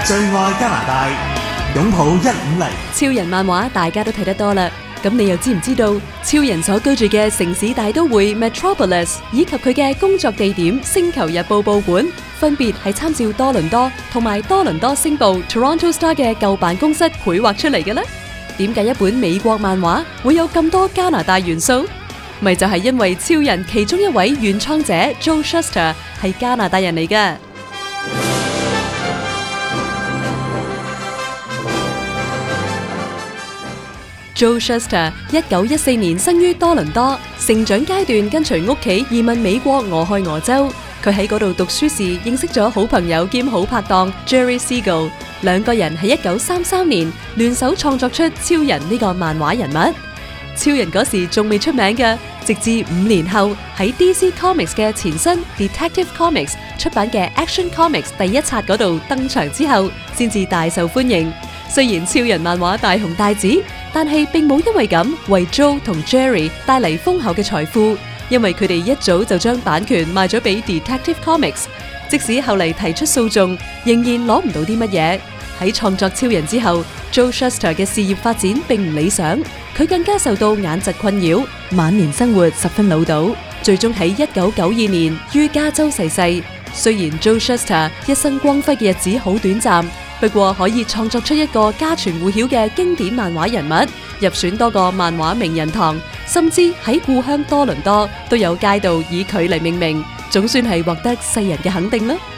最愛加拿大，擁抱150。 超人漫畫大家都睇得多啦，咁你又知唔知道超人所居住嘅城市大都會 Metropolis 以及佢嘅工作地點星球日報報館，分別係參照多倫多同埋多倫多星報 Toronto Star 嘅舊辦公室繪畫出嚟嘅呢？點解一本美國漫畫會有咁多加拿大元素？咪就係因為超人其中一位原創者 Joe Shuster 係加拿大人嚟㗎。Joe Shuster 1914年生於多倫多，成長階段跟隨屋企移民美國俄亥俄州。佢喺嗰度讀書時認識咗好朋友兼好拍檔 Jerry Siegel， 兩個人喺1933年聯手創作出超人呢個漫畫人物。超人嗰時仲未出名嘅，直至5年後喺 DC Comics 嘅前身 Detective Comics 出版嘅 Action Comics 第一冊嗰度登場之後，先至大受歡迎。雖然超人漫畫大紅大紫，但係並冇因為咁為 Joe 同 Jerry 帶嚟豐厚嘅財富，因為佢哋一早就將版權賣咗俾 Detective Comics， 即使後嚟提出訴訟，仍然攞唔到啲乜嘢。喺創作超人之後， Joe Shuster 嘅事業發展並唔理想，佢更加受到眼疾困擾，晚年生活十分潦倒，最終喺1992年於加州逝世。雖然 Joe Shuster 一生光輝嘅日子好短暫，不過可以創作出一個家傳戶曉嘅經典漫畫人物，入選多個漫畫名人堂，甚至喺故鄉多倫多都有街道以佢嚟命名，總算係獲得世人嘅肯定啦。